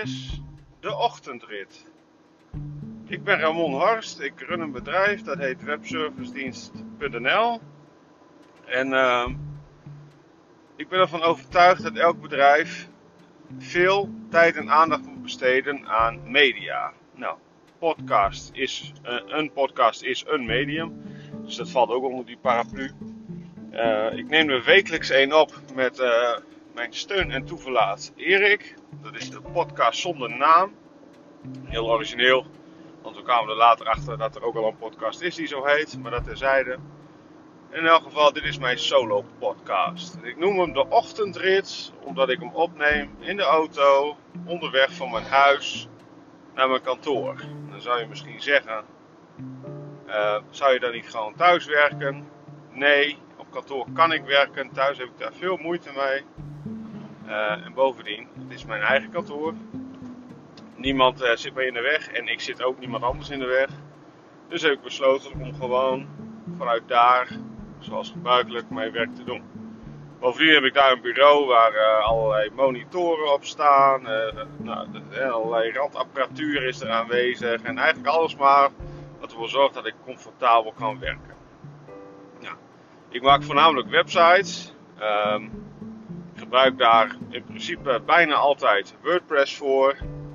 is de ochtendrit. Ik ben Ramon Horst, ik run een bedrijf dat heet webservicedienst.nl en ik ben ervan overtuigd dat elk bedrijf veel tijd en aandacht moet besteden aan media. Nou, een podcast is een medium, dus dat valt ook onder die paraplu. Ik neem er wekelijks één op met mijn steun en toeverlaat Erik. Dat is de podcast zonder naam. Heel origineel, want we kwamen er later achter dat er ook al een podcast is die zo heet, maar dat terzijde. In elk geval, dit is mijn solo podcast. Ik noem hem de ochtendrit, omdat ik hem opneem in de auto, onderweg van mijn huis naar mijn kantoor. Dan zou je misschien zeggen, zou je dan niet gewoon thuis werken? Nee, op kantoor kan ik werken, thuis heb ik daar veel moeite mee. En bovendien, het is mijn eigen kantoor. Niemand zit mij in de weg en ik zit ook niemand anders in de weg. Dus heb ik besloten om gewoon vanuit daar, zoals gebruikelijk, mijn werk te doen. Bovendien heb ik daar een bureau waar allerlei monitoren op staan. Allerlei randapparatuur is er aanwezig. En eigenlijk alles maar wat ervoor zorgt dat ik comfortabel kan werken. Nou, ik maak voornamelijk websites. Ik gebruik daar in principe bijna altijd WordPress voor.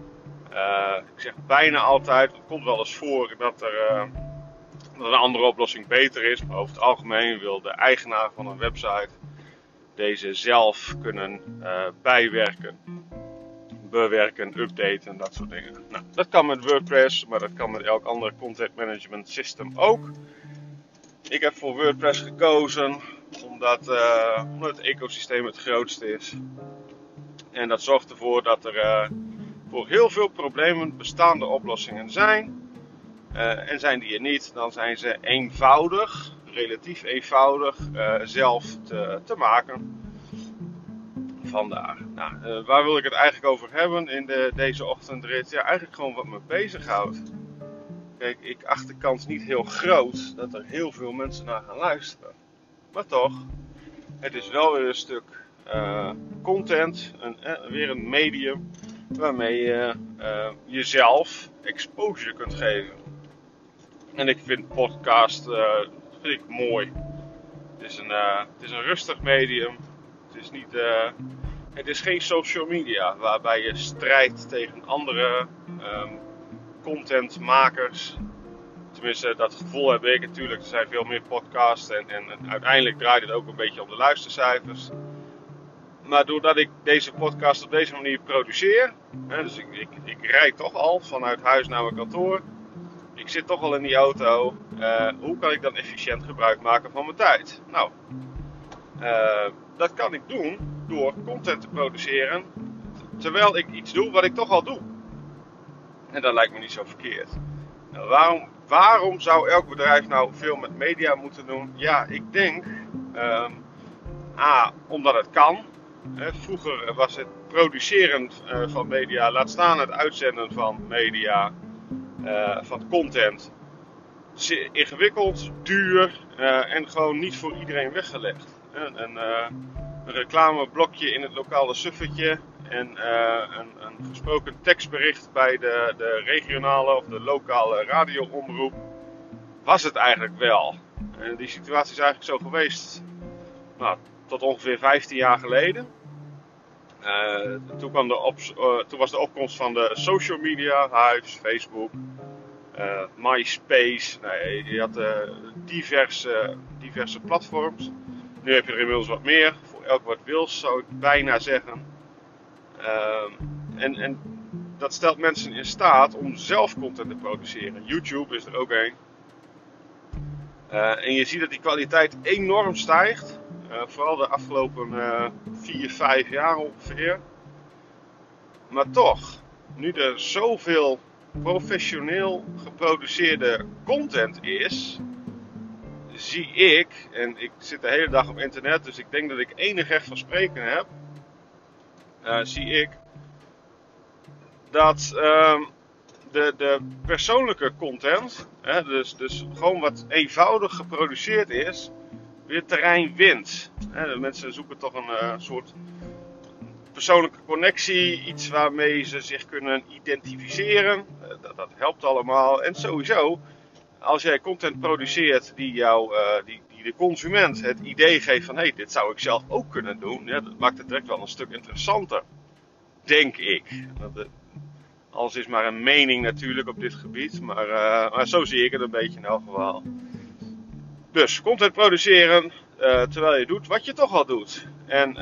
Ik zeg bijna altijd, het komt wel eens voor dat een andere oplossing beter is. Maar over het algemeen wil de eigenaar van een website deze zelf kunnen bijwerken, bewerken, updaten, dat soort dingen. Nou, dat kan met WordPress, maar dat kan met elk ander content management system ook. Ik heb voor WordPress gekozen omdat het ecosysteem het grootste is. En dat zorgt ervoor dat er voor heel veel problemen bestaande oplossingen zijn. En zijn die er niet, dan zijn ze eenvoudig, relatief eenvoudig zelf te maken. Vandaar. Nou, waar wil ik het eigenlijk over hebben in deze ochtendrit? Ja, eigenlijk gewoon wat me bezighoudt. Kijk, ik acht de kans niet heel groot dat er heel veel mensen naar gaan luisteren. Maar toch, het is wel weer een stuk content, weer een medium waarmee je jezelf exposure kunt geven. En ik vind podcast mooi. Het is een rustig medium. Het is geen social media waarbij je strijdt tegen andere contentmakers. Tenminste, dat gevoel heb ik natuurlijk. Er zijn veel meer podcasts en uiteindelijk draait het ook een beetje om de luistercijfers. Maar doordat ik deze podcast op deze manier produceer, dus ik rijd toch al vanuit huis naar mijn kantoor. Ik zit toch al in die auto. Hoe kan ik dan efficiënt gebruik maken van mijn tijd? Nou, dat kan ik doen door content te produceren terwijl ik iets doe wat ik toch al doe. En dat lijkt me niet zo verkeerd. Nou, waarom zou elk bedrijf nou veel met media moeten doen? Ja, ik denk omdat het kan. Vroeger was het produceren van media, laat staan het uitzenden van media, van content, ingewikkeld, duur en gewoon niet voor iedereen weggelegd. Een reclameblokje in het lokale suffertje en een gesproken tekstbericht bij de regionale of de lokale radioomroep was het eigenlijk wel. En die situatie is eigenlijk zo geweest tot ongeveer 15 jaar geleden. Toen was de opkomst van de social media, Hives, Facebook, MySpace. Je had diverse platforms. Nu heb je er inmiddels wat meer. Voor elk wat wil, zou ik bijna zeggen. En dat stelt mensen in staat om zelf content te produceren. YouTube is er ook een. En je ziet dat die kwaliteit enorm stijgt. Vooral de afgelopen 4-5 jaar ongeveer. Maar toch, nu er zoveel professioneel geproduceerde content is, zie ik, en ik zit de hele dag op internet, dus ik denk dat ik enig recht van spreken heb, zie ik dat de persoonlijke content, dus gewoon wat eenvoudig geproduceerd is, weer terrein wint. De mensen zoeken toch een soort persoonlijke connectie, iets waarmee ze zich kunnen identificeren. Dat helpt allemaal. En sowieso, als jij content produceert die die de consument het idee geeft van hey, dit zou ik zelf ook kunnen doen. Ja, dat maakt het direct wel een stuk interessanter. Denk ik. Alles is maar een mening natuurlijk op dit gebied. Maar zo zie ik het een beetje in elk geval. Dus content produceren terwijl je doet wat je toch al doet. En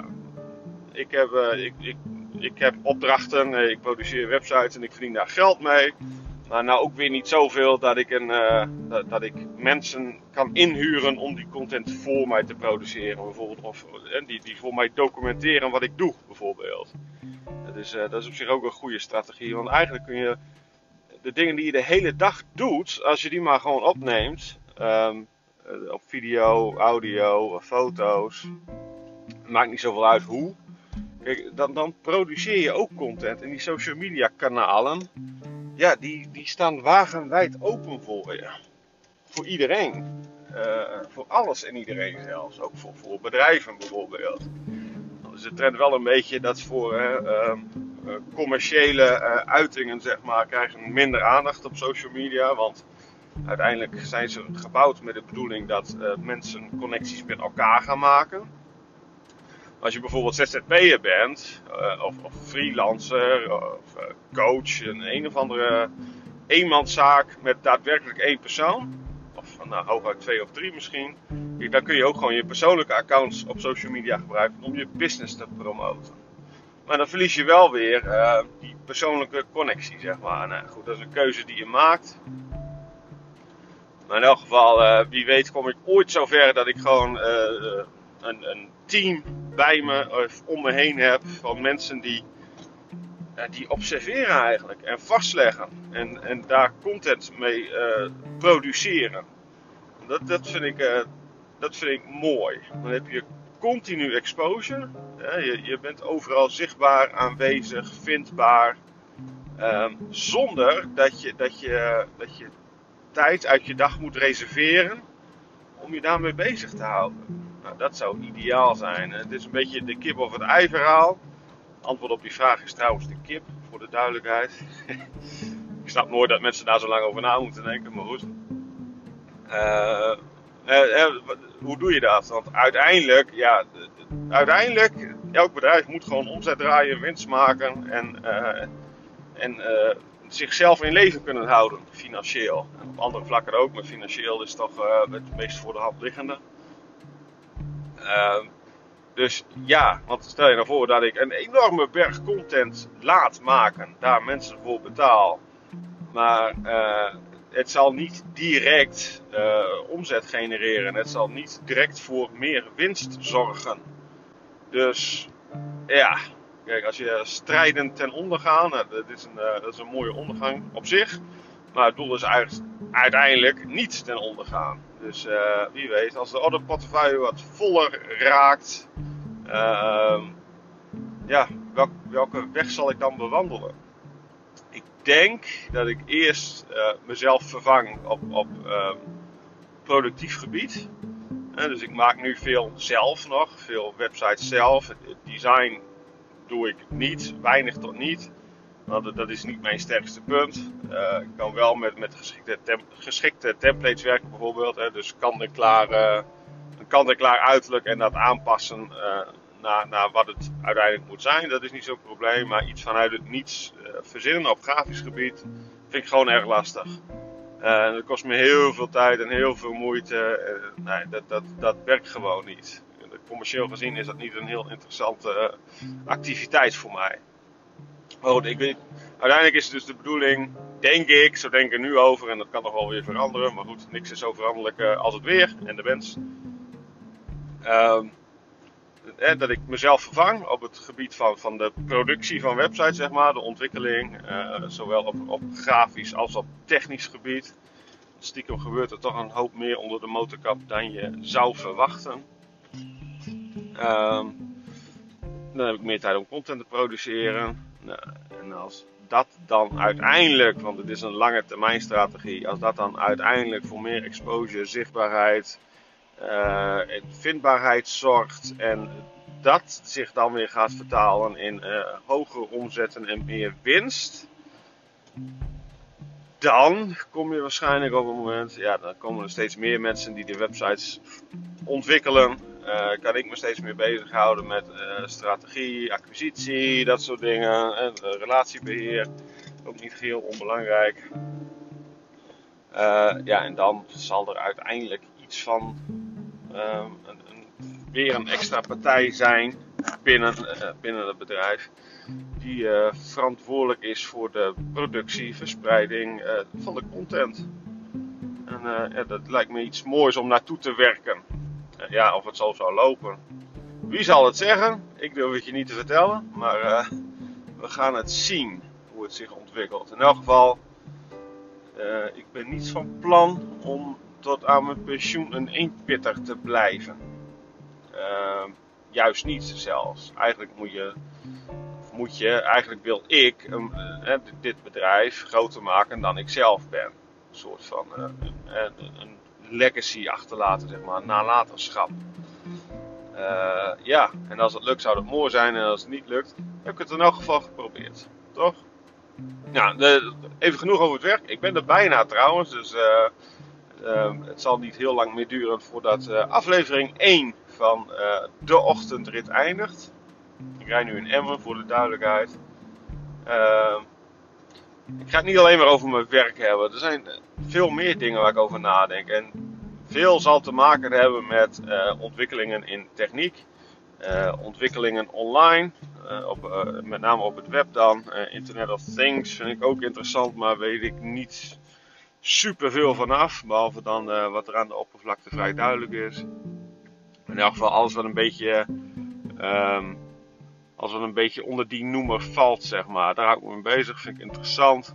ik heb opdrachten, ik produceer websites en ik verdien daar geld mee. Maar nou ook weer niet zoveel dat ik mensen kan inhuren om die content voor mij te produceren. Bijvoorbeeld, of die voor mij documenteren wat ik doe bijvoorbeeld. Dat is op zich ook een goede strategie. Want eigenlijk kun je de dingen die je de hele dag doet, als je die maar gewoon opneemt. Op video, audio, foto's. Maakt niet zoveel uit hoe. Kijk, dan produceer je ook content. En die social media kanalen, ja, die staan wagenwijd open voor je. Voor iedereen. Voor alles en iedereen zelfs. Ook voor bedrijven bijvoorbeeld. Dan is de trend wel een beetje dat voor commerciële uitingen, zeg maar, krijgen minder aandacht op social media. Want uiteindelijk zijn ze gebouwd met de bedoeling dat mensen connecties met elkaar gaan maken. Als je bijvoorbeeld ZZP'er bent, of freelancer, of coach, een of andere eenmanszaak met daadwerkelijk één persoon, of hooguit 2 of 3 misschien, dan kun je ook gewoon je persoonlijke accounts op social media gebruiken om je business te promoten. Maar dan verlies je wel weer die persoonlijke connectie, zeg maar. Nou, goed, dat is een keuze die je maakt. Maar in elk geval, wie weet kom ik ooit zover dat ik gewoon een team bij me of om me heen heb van mensen die observeren eigenlijk en vastleggen en daar content mee produceren. Dat vind ik mooi. Dan heb je continu exposure. Je bent overal zichtbaar, aanwezig, vindbaar. Zonder dat je tijd uit je dag moet reserveren om je daarmee bezig te houden. Nou, dat zou ideaal zijn. Het is een beetje de kip of het ei verhaal. Antwoord op die vraag is trouwens de kip, voor de duidelijkheid. Ik snap nooit dat mensen daar zo lang over na moeten denken, maar goed. Hoe doe je dat? Want uiteindelijk, elk bedrijf moet gewoon omzet draaien, winst maken en zichzelf in leven kunnen houden, financieel. En op andere vlakken ook, maar financieel is toch het meest voor de hand liggende. Dus ja, want stel je nou voor dat ik een enorme berg content laat maken, daar mensen voor betaal, maar het zal niet direct omzet genereren, het zal niet direct voor meer winst zorgen. Dus ja, kijk, als je strijdend ten onder gaat, dat is een mooie ondergang op zich, maar het doel is uiteindelijk niet ten onder gaan. Dus wie weet, als de orderportefeuille wat voller raakt, welke weg zal ik dan bewandelen? Ik denk dat ik eerst mezelf vervang op productief gebied. Dus ik maak nu veel zelf nog, veel websites zelf. Het design doe ik niet, weinig tot niet. Want dat is niet mijn sterkste punt. Ik kan wel met geschikte templates werken bijvoorbeeld. Dus kant-en-klaar uiterlijk en dat aanpassen naar wat het uiteindelijk moet zijn. Dat is niet zo'n probleem. Maar iets vanuit het niets verzinnen op grafisch gebied vind ik gewoon erg lastig. Dat kost me heel veel tijd en heel veel moeite. Nee, dat werkt gewoon niet. Commercieel gezien is dat niet een heel interessante activiteit voor mij. Maar goed, uiteindelijk is het dus de bedoeling, denk ik, zo denk ik er nu over, en dat kan nog wel weer veranderen, maar goed, niks is zo veranderlijk als het weer en de wens. Dat ik mezelf vervang op het gebied van de productie van websites, zeg maar, de ontwikkeling, zowel op grafisch als op technisch gebied. Stiekem gebeurt er toch een hoop meer onder de motorkap dan je zou verwachten. Dan heb ik meer tijd om content te produceren. En als dat dan uiteindelijk, want het is een lange termijn strategie, als dat dan uiteindelijk voor meer exposure, zichtbaarheid en vindbaarheid zorgt en dat zich dan weer gaat vertalen in hogere omzetten en meer winst, dan kom je waarschijnlijk op een moment, dan komen er steeds meer mensen die de websites ontwikkelen. Kan ik me steeds meer bezighouden met strategie, acquisitie, dat soort dingen. Relatiebeheer, ook niet geheel onbelangrijk. En dan zal er uiteindelijk iets van weer een extra partij zijn binnen het bedrijf. Die verantwoordelijk is voor de productie, verspreiding van de content. En dat lijkt me iets moois om naartoe te werken. Of het zo zou lopen. Wie zal het zeggen? Ik durf het je niet te vertellen. Maar we gaan het zien hoe het zich ontwikkelt. In elk geval, ik ben niet van plan om tot aan mijn pensioen een eenpitter te blijven. Juist niet zelfs. Eigenlijk wil ik dit bedrijf groter maken dan ik zelf ben. Een soort van een legacy achterlaten, zeg maar, nalatenschap. En als het lukt zou dat mooi zijn, en als het niet lukt, heb ik het in elk geval geprobeerd. Toch? Even genoeg over het werk. Ik ben er bijna trouwens, dus het zal niet heel lang meer duren voordat aflevering 1 van de ochtendrit eindigt. Ik rij nu in Emmen, voor de duidelijkheid. Ik ga het niet alleen maar over mijn werk hebben. Er zijn veel meer dingen waar ik over nadenk. En veel zal te maken hebben met ontwikkelingen in techniek. Ontwikkelingen online. Met name op het web dan. Internet of Things vind ik ook interessant, maar weet ik niet super veel vanaf. Behalve dan wat er aan de oppervlakte vrij duidelijk is. In elk geval alles wat een beetje onder die noemer valt, zeg maar. Daar hou ik me mee bezig, vind ik interessant.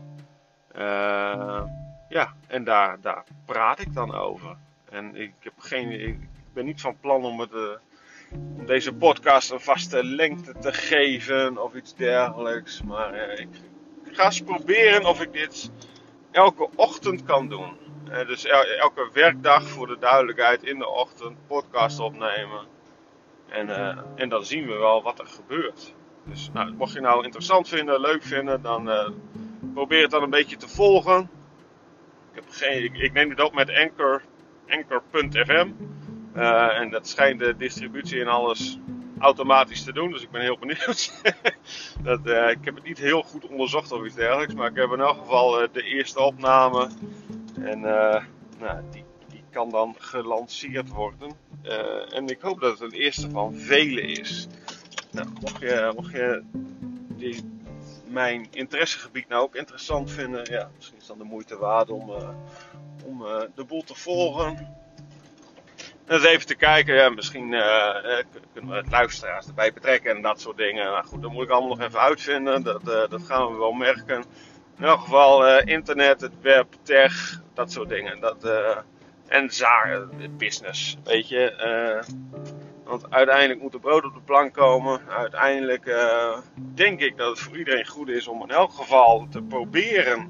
En daar praat ik dan over. En ik ben niet van plan om deze podcast een vaste lengte te geven of iets dergelijks. Maar ik ga eens proberen of ik dit elke ochtend kan doen. Dus elke werkdag, voor de duidelijkheid, in de ochtend podcast opnemen. En dan zien we wel wat er gebeurt. Dus mocht je nou interessant vinden, leuk vinden, dan probeer het dan een beetje te volgen. Ik neem dit op met Anchor.fm. En dat schijnt de distributie en alles automatisch te doen. Dus ik ben heel benieuwd. Ik heb het niet heel goed onderzocht of iets dergelijks. Maar ik heb in elk geval de eerste opname. En die kan dan gelanceerd worden. En ik hoop dat het een eerste van vele is. Nou, mocht je mijn interessegebied nou ook interessant vinden, misschien is het dan de moeite waard om de boel te volgen. En eens even te kijken, misschien kunnen we het luisteraars erbij betrekken en dat soort dingen. Nou goed, dat moet ik allemaal nog even uitvinden, dat gaan we wel merken. In elk geval internet, het web, tech, dat soort dingen. En zaken, business, weet je. Want uiteindelijk moet er brood op de plank komen. Uiteindelijk denk ik dat het voor iedereen goed is om in elk geval te proberen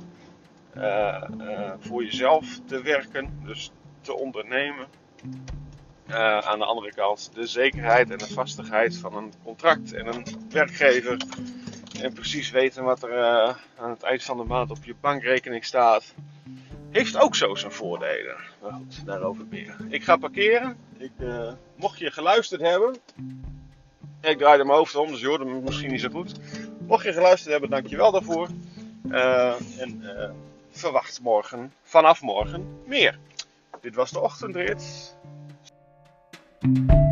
voor jezelf te werken. Dus te ondernemen. Aan de andere kant de zekerheid en de vastigheid van een contract en een werkgever. En precies weten wat er aan het eind van de maand op je bankrekening staat. Heeft ook zo zijn voordelen. Maar goed, daarover meer. Ik ga parkeren. Mocht je geluisterd hebben. Ik draaide mijn hoofd om, dus je hoorde me misschien niet zo goed. Mocht je geluisterd hebben, dankjewel daarvoor. Verwacht vanaf morgen meer. Dit was de ochtendrit.